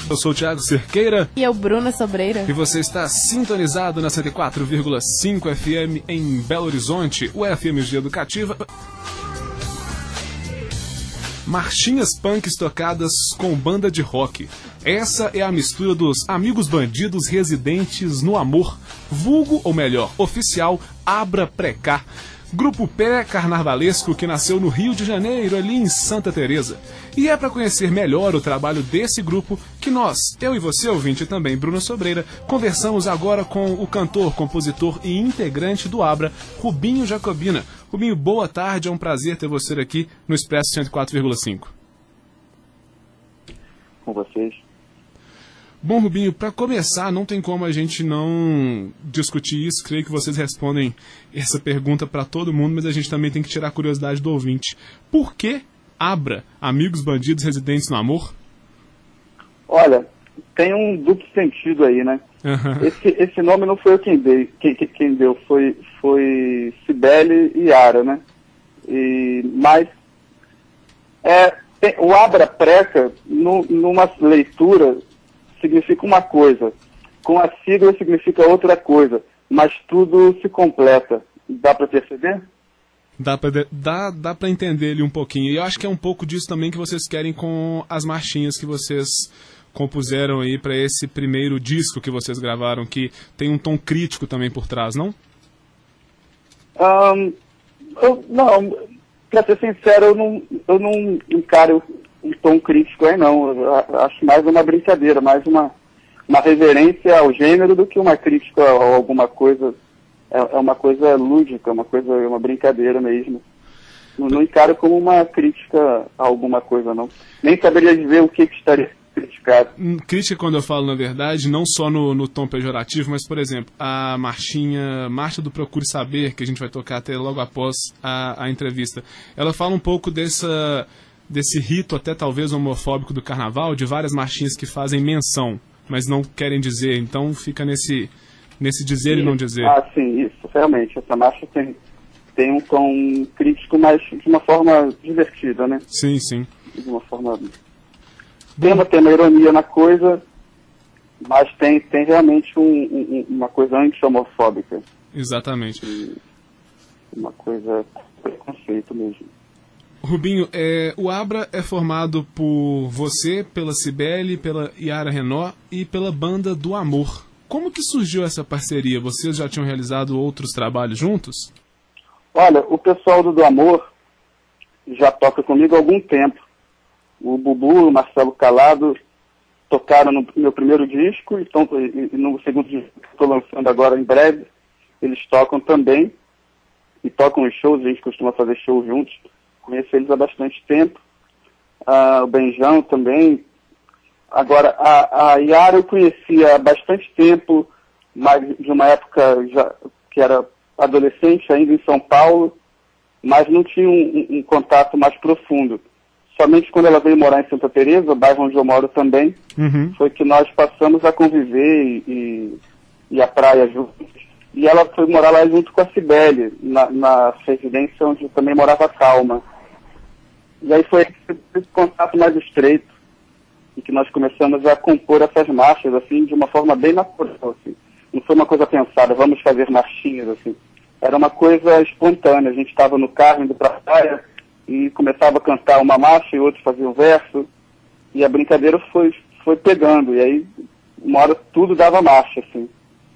Eu sou o Thiago Cerqueira. E eu, Bruna Sobreira. E você está sintonizado na 104,5 FM em Belo Horizonte, o FMG Educativa. Marchinhas punks tocadas com banda de rock. Essa é a mistura dos Amigos Bandidos residentes no Amor, vulgo, ou melhor, oficial, Abra Precá. Grupo pré-carnavalesco que nasceu no Rio de Janeiro, ali em Santa Teresa. E é para conhecer melhor o trabalho desse grupo que nós, eu e você, ouvinte, e também Bruna Sobreira, conversamos agora com o cantor, compositor e integrante do Abra, Rubinho Jacobina. Rubinho, boa tarde, é um prazer ter você aqui no Expresso 104,5. Com vocês. Bom, Rubinho, para começar, não tem como a gente não discutir isso. Creio que vocês respondem essa pergunta para todo mundo, mas a gente também tem que tirar a curiosidade do ouvinte. Por que Abra, Amigos Bandidos Residentes no Amor? Olha, tem um duplo sentido aí, né? Uhum. Esse nome não foi eu quem deu, foi Cibele e Yara, né? Mas o Abra Preca, numa leitura, significa uma coisa, com a sigla significa outra coisa, mas tudo se completa. Dá para perceber? Dá para entender ele um pouquinho. E eu acho que é um pouco disso também que vocês querem com as marchinhas que vocês compuseram aí para esse primeiro disco que vocês gravaram, que tem um tom crítico também por trás, não? Não, para ser sincero, eu não encaro um tom crítico aí não. Eu acho mais uma brincadeira, mais uma reverência ao gênero do que uma crítica a alguma coisa. É uma coisa lúdica, uma brincadeira mesmo. Não encaro como uma crítica a alguma coisa, não. Nem saberia dizer o que estaria criticado. Crítica, quando eu falo, na verdade, não só no tom pejorativo, mas, por exemplo, a Marcha do Procure Saber, que a gente vai tocar até logo após a entrevista, ela fala um pouco desse rito até talvez homofóbico do carnaval, de várias marchinhas que fazem menção, mas não querem dizer, então fica nesse dizer isso. E não dizer. Ah, sim, isso, realmente, essa marcha tem um tom crítico, mas de uma forma divertida, né? Sim, sim. De uma forma... Tem uma ironia na coisa, mas tem realmente uma coisa anti-homofóbica. Exatamente. Uma coisa preconceito mesmo. Rubinho, o Abra é formado por você, pela Cibele, pela Yara Renó e pela Banda do Amor. Como que surgiu essa parceria? Vocês já tinham realizado outros trabalhos juntos? Olha, o pessoal do Amor já toca comigo há algum tempo. O Bubu e o Marcelo Calado tocaram no meu primeiro disco e no segundo disco que estou lançando agora em breve, eles tocam também e tocam em shows, a gente costuma fazer shows juntos. Conheço eles há bastante tempo. O Benjão também. Agora, a Yara eu conhecia há bastante tempo, mas de uma época já que era adolescente ainda em São Paulo, mas não tinha um contato mais profundo. Somente quando ela veio morar em Santa Teresa, bairro onde eu moro também, foi que nós passamos a conviver e a praia juntos. E ela foi morar lá junto com a Cibele, na residência onde eu também morava Calma. E aí foi esse contato mais estreito, e que nós começamos a compor essas marchas, assim, de uma forma bem natural, assim. Não foi uma coisa pensada, vamos fazer marchinhas, assim. Era uma coisa espontânea, a gente estava no carro indo para a praia e começava a cantar uma marcha e outro fazia um verso, e a brincadeira foi pegando, e aí uma hora tudo dava marcha, assim.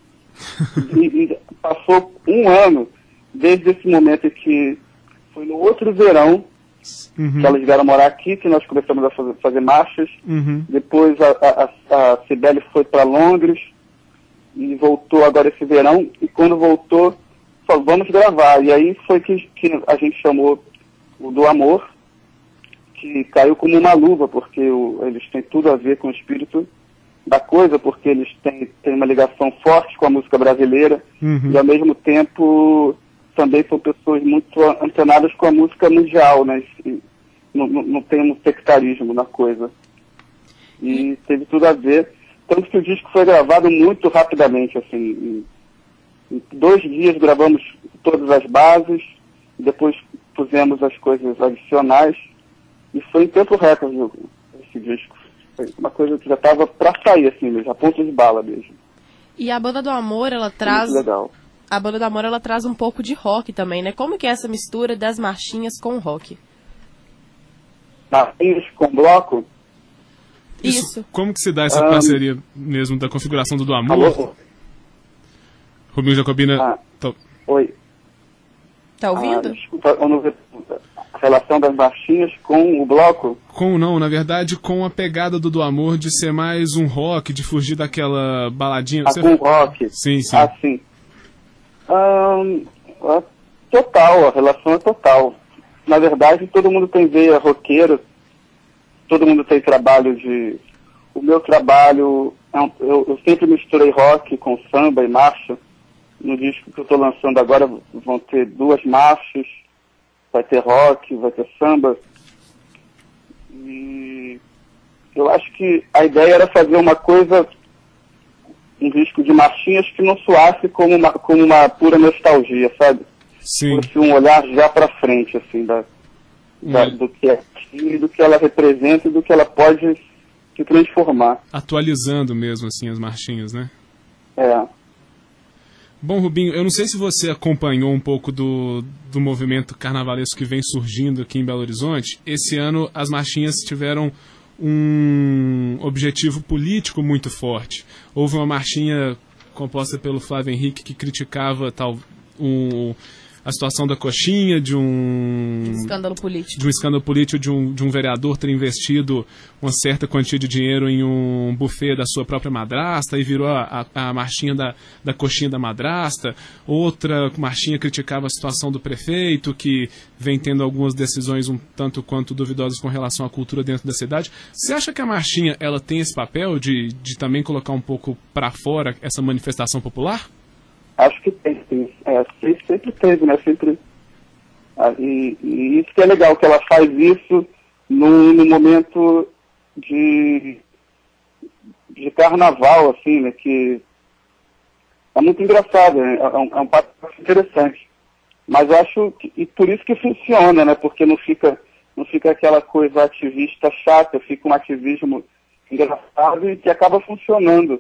E passou um ano desde esse momento que foi no outro verão que elas vieram morar aqui, que nós começamos a fazer marchas. Depois a Cibele foi para Londres e voltou agora esse verão, e quando voltou falou, vamos gravar, e aí foi que a gente chamou o do Amor, que caiu como uma luva, porque eles têm tudo a ver com o espírito da coisa, porque eles têm uma ligação forte com a música brasileira, e ao mesmo tempo também são pessoas muito antenadas com a música mundial, né? Não tem um sectarismo na coisa. E teve tudo a ver. Tanto que o disco foi gravado muito rapidamente, assim. Em 2 dias gravamos todas as bases, depois pusemos as coisas adicionais, e foi em tempo recorde esse disco. Foi uma coisa que já estava para sair, assim, mesmo, a ponto de bala mesmo. E a Banda do Amor, ela traz... Muito legal. A Banda do Amor, ela traz um pouco de rock também, né? Como que é essa mistura das marchinhas com o rock? Marchinhas com bloco? Isso. Como que se dá essa parceria mesmo da configuração do Amor? Alô? Rubinho Jacobina... Oi. Tá ouvindo? Desculpa, eu não vi a relação das marchinhas com o bloco? Na verdade, com a pegada do Amor de ser mais um rock, de fugir daquela baladinha... Com rock? Sim. Sim. Total, a relação é total. Na verdade, todo mundo tem veia roqueira, todo mundo tem trabalho de... O meu trabalho, eu sempre misturei rock com samba e marcha. No disco que eu estou lançando agora vão ter 2 marchas, vai ter rock, vai ter samba. E eu acho que a ideia era fazer uma coisa, um disco de marchinhas que não soasse como uma pura nostalgia, sabe? Sim. Fosse um olhar já para frente, assim, do que é e do que ela representa e do que ela pode se transformar. Atualizando mesmo, assim, as marchinhas, né? É. Bom, Rubinho, eu não sei se você acompanhou um pouco do movimento carnavalesco que vem surgindo aqui em Belo Horizonte. Esse ano as marchinhas tiveram um objetivo político muito forte. Houve uma marchinha composta pelo Flávio Henrique que criticava a situação da coxinha, de um escândalo político. De um escândalo político de um vereador ter investido uma certa quantia de dinheiro em um buffet da sua própria madrasta e virou a marchinha da coxinha da madrasta. Outra marchinha criticava a situação do prefeito, que vem tendo algumas decisões um tanto quanto duvidosas com relação à cultura dentro da cidade. Você acha que a marchinha ela tem esse papel de também colocar um pouco para fora essa manifestação popular? Acho que tem, sim. Sempre teve, né? Sempre. E isso que é legal, que ela faz isso no momento de carnaval, assim, né? Que é muito engraçado, né? É um papo interessante. Mas acho que, e por isso que funciona, né? Porque não fica aquela coisa ativista chata, fica um ativismo engraçado e que acaba funcionando.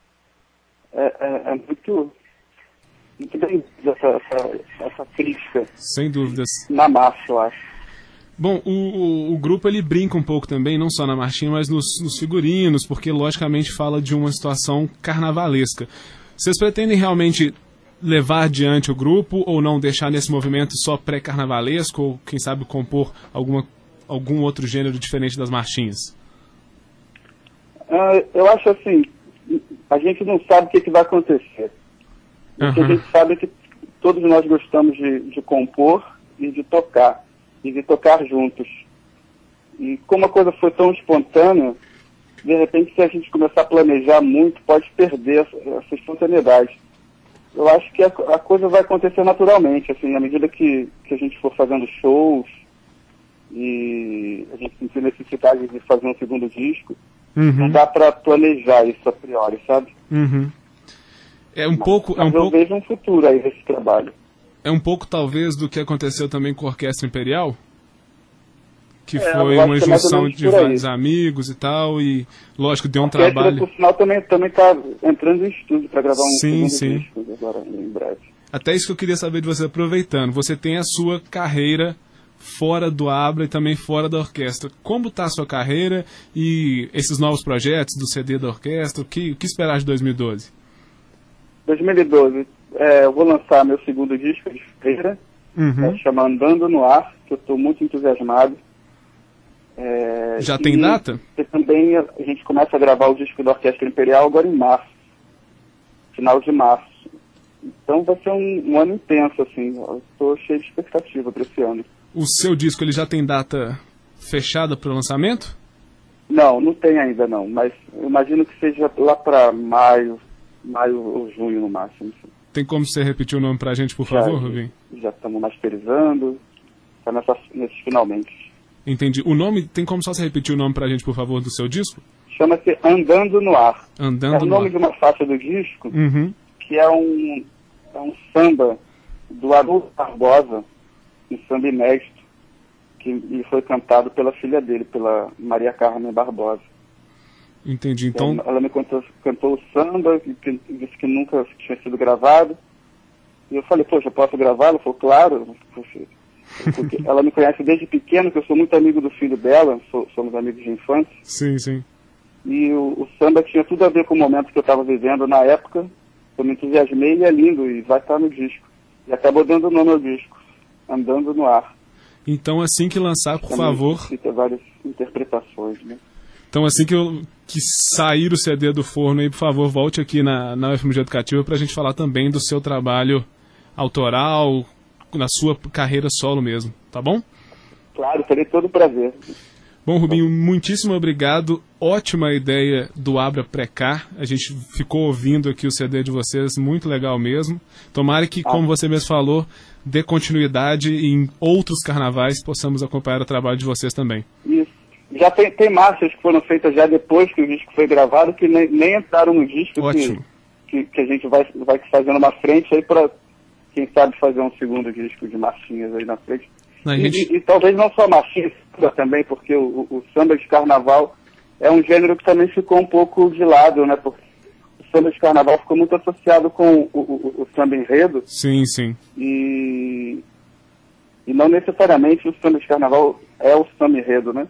É muito bem essa crítica. Sem dúvidas. Na marcha, eu acho. Bom, o grupo ele brinca um pouco também, não só na marchinha, mas nos figurinos, porque logicamente fala de uma situação carnavalesca. Vocês pretendem realmente levar adiante o grupo ou não deixar nesse movimento só pré-carnavalesco ou, quem sabe, compor algum outro gênero diferente das marchinhas? Eu acho assim, a gente não sabe o que vai acontecer. O que a gente sabe é que todos nós gostamos de compor e de tocar juntos. E como a coisa foi tão espontânea, de repente, se a gente começar a planejar muito, pode perder essa espontaneidade. Eu acho que a coisa vai acontecer naturalmente, assim, à medida que a gente for fazendo shows e a gente sentir necessidade de fazer um segundo disco, não dá para planejar isso a priori, sabe? Eu vejo um futuro aí nesse trabalho. É um pouco, talvez, do que aconteceu também com a Orquestra Imperial, que foi uma junção de vários amigos e tal, e, lógico, deu um trabalho... Por final, também está entrando em estúdio para gravar um segundo disco agora, em breve. Até isso que eu queria saber de você, aproveitando. Você tem a sua carreira fora do Abra e também fora da orquestra. Como está a sua carreira e esses novos projetos do CD da orquestra? O que esperar de 2012? 2012, eu vou lançar meu segundo disco de feira, chama Andando no Ar, que eu estou muito entusiasmado. Já tem data? E também a gente começa a gravar o disco da Orquestra Imperial agora em março, final de março. Então vai ser um ano intenso, assim, estou cheio de expectativa para esse ano. O seu disco ele já tem data fechada para o lançamento? Não tem ainda não, mas eu imagino que seja lá para maio ou junho no máximo. Tem como você repetir o nome pra gente, por favor, Rubinho? Já estamos masterizando, está nesses finalmente. Entendi. O nome, tem como só você repetir o nome pra gente, por favor, do seu disco? Chama-se Andando no Ar. Andando o nome de uma faixa do disco, que é um samba do Haroldo Barbosa, um samba inédito, que foi cantado pela filha dele, pela Maria Carmen Barbosa. Entendi, então... Ela me cantou o samba, e disse que nunca tinha sido gravado. E eu falei, poxa, posso gravar? Ela falou, claro. Poxa, porque ela me conhece desde pequeno, que eu sou muito amigo do filho dela, somos amigos de infância. Sim, sim. E o samba tinha tudo a ver com o momento que eu estava vivendo na época. Eu me entusiasmei e é lindo, e vai estar no disco. E acabou dando o nome ao disco, Andando no Ar. Então, assim que lançar, por favor... Tem várias interpretações, né? Então, assim que sair o CD do forno aí, por favor, volte aqui na UFMG Educativa para a gente falar também do seu trabalho autoral, na sua carreira solo mesmo, tá bom? Claro, terei todo o prazer. Bom, Rubinho, muitíssimo obrigado. Ótima ideia do Abra Precar. A gente ficou ouvindo aqui o CD de vocês, muito legal mesmo. Tomara que, como você mesmo falou, dê continuidade e em outros carnavais possamos acompanhar o trabalho de vocês também. Isso. Já tem marchas que foram feitas já depois que o disco foi gravado, que nem entraram no disco. Ótimo. Que a gente vai fazendo uma frente aí para, quem sabe, fazer um segundo disco de marchinhas aí na frente. E talvez não só marchinha também, porque o samba de carnaval é um gênero que também ficou um pouco de lado, né? Porque o samba de carnaval ficou muito associado com o samba enredo. Sim, sim. E não necessariamente o samba de carnaval é o samba enredo, né?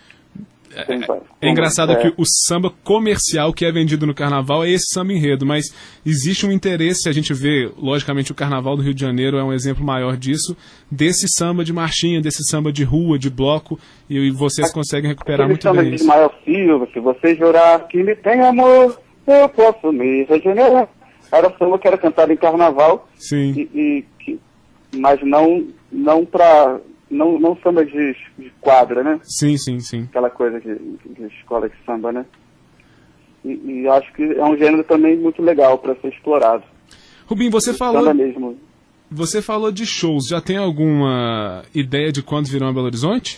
É engraçado que o samba comercial que é vendido no carnaval é esse samba enredo, mas existe um interesse, a gente vê, logicamente o carnaval do Rio de Janeiro é um exemplo maior disso, desse samba de marchinha, desse samba de rua, de bloco, e vocês conseguem recuperar muito bem isso. Aquele samba de Ismael Silva, se você jurar que me tem amor, eu posso me regenerar. Era o samba que era cantado em carnaval. Sim. Mas não samba de quadra, né? Sim, sim, sim. Aquela coisa de escola de samba, né? E acho que é um gênero também muito legal para ser explorado. Rubinho, samba mesmo. Você falou de shows. Já tem alguma ideia de quando virão a Belo Horizonte?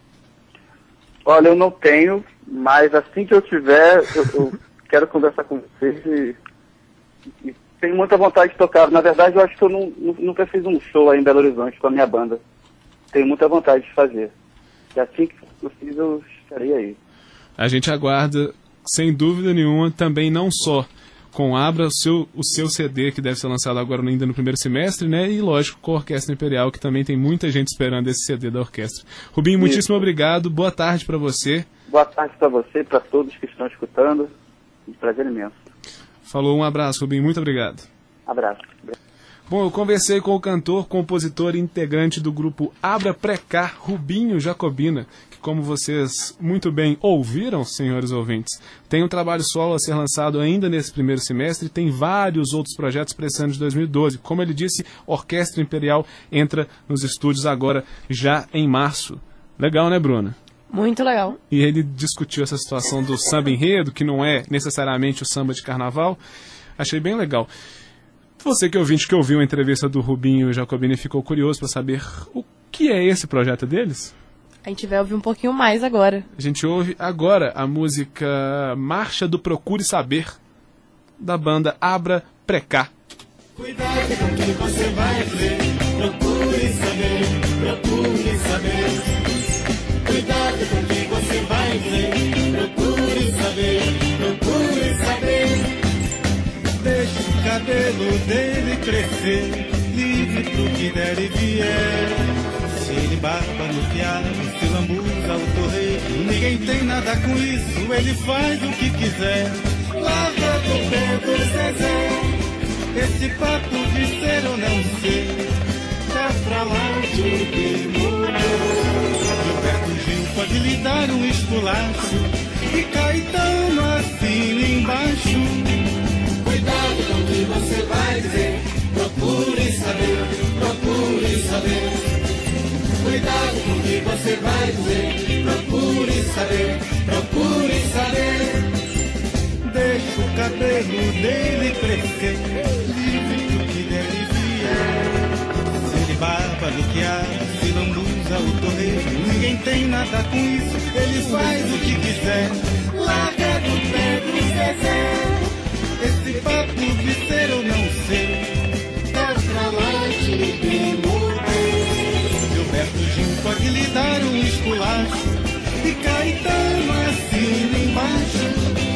Olha, eu não tenho, mas assim que eu tiver, eu quero conversar com vocês e tenho muita vontade de tocar. Na verdade, eu acho que eu nunca fiz um show aí em Belo Horizonte com a minha banda. Tenho muita vontade de fazer. E assim que possível, eu estarei aí. A gente aguarda, sem dúvida nenhuma, também não só com Abra, o seu CD, que deve ser lançado agora ainda no primeiro semestre, né? E, lógico, com a Orquestra Imperial, que também tem muita gente esperando esse CD da orquestra. Rubinho, muitíssimo obrigado. Boa tarde para você. Boa tarde para você e para todos que estão escutando. Um prazer imenso. Falou, um abraço, Rubinho. Muito obrigado. Abraço. Bom, eu conversei com o cantor, compositor e integrante do grupo Abra Precar, Rubinho Jacobina, que, como vocês muito bem ouviram, senhores ouvintes, tem um trabalho solo a ser lançado ainda nesse primeiro semestre e tem vários outros projetos para esse ano de 2012. Como ele disse, Orquestra Imperial entra nos estúdios agora, já em março. Legal, né, Bruna? Muito legal. E ele discutiu essa situação do samba enredo, que não é necessariamente o samba de carnaval. Achei bem legal. Você que ouviu a entrevista do Rubinho Jacobina e ficou curioso para saber o que é esse projeto deles? A gente vai ouvir um pouquinho mais agora. A gente ouve agora a música Marcha do Procure Saber, da banda Abra Precar. Cuidado com o que você vai ver, procure saber, procure saber. Cuidado com o que você vai ver, procure saber, procure saber. Deixe o cabelo dele crescer, livre pro que der e vier. Se ele barba no piado, se lambuza o torreiro, ninguém tem nada com isso, ele faz o que quiser. Lava do pé do Zezé, esse papo de ser ou não ser, tá pra lá de que mudou. Gilberto Gil pode lhe dar um esculacho, e Caetano assina embaixo. Cuidado com o que você vai dizer, procure saber, procure saber. Cuidado com o que você vai dizer, procure saber, procure saber. Deixa o cabelo dele crescer, livre do que der e vier. Se ele barba no que há, se lambuza o torreiro, ninguém tem nada com isso, ele faz o que quiser. Larga do pé do Zezé, esse papo de ser ou não ser, tá pra lá de morrer. Gilberto Gil pode lhe dar um esculacho, e Caetano assina embaixo.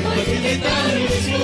pode me dar um